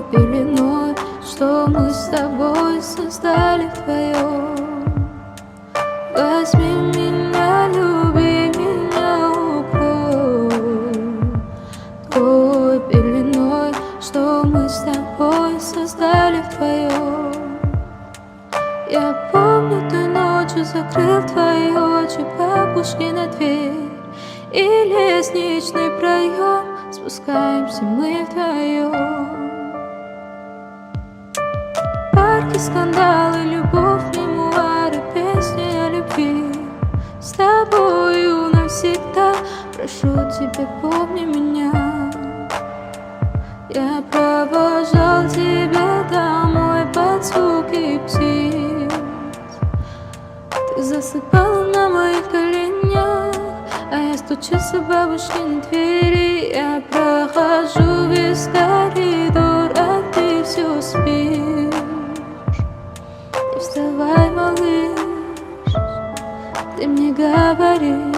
пеленой, что мы с тобой создали вдвоем. Возьми меня, люби меня, укрой той пеленой, что мы с тобой создали вдвоем. Я помню, той ночью закрыл твои очи, бабушкина дверь и лестничный проем, спускаемся мы вдвоем. Парки, скандалы, любовь, мемуары, песни о любви. С тобою навсегда, прошу тебя, помни меня. Я провожал тебя домой под звуки птиц. Ты засыпала на моих коленях, а я стучусь в бабушкиной двери. Я прохожу весь коридор, а ты все спишь. Не вставай, малыш, ты мне говоришь.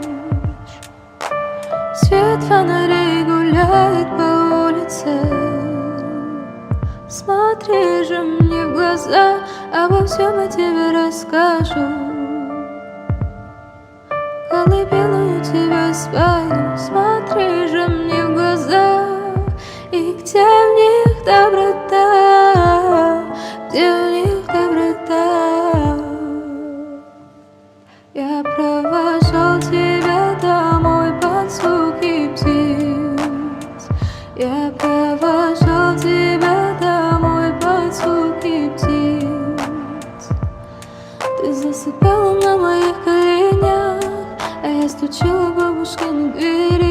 Свет фонарей гуляет по улице. Смотри же мне в глаза, обо всем я тебе расскажу. Колыбельную тебя спою, смотри же мне в глаза. И где в них доброта, где в них доброта. Я провожал тебя домой под звуки птиц. Я провожал тебя домой под звуки птиц. Ты засыпала на моих коленях, а я стучала в бабушкину дверь.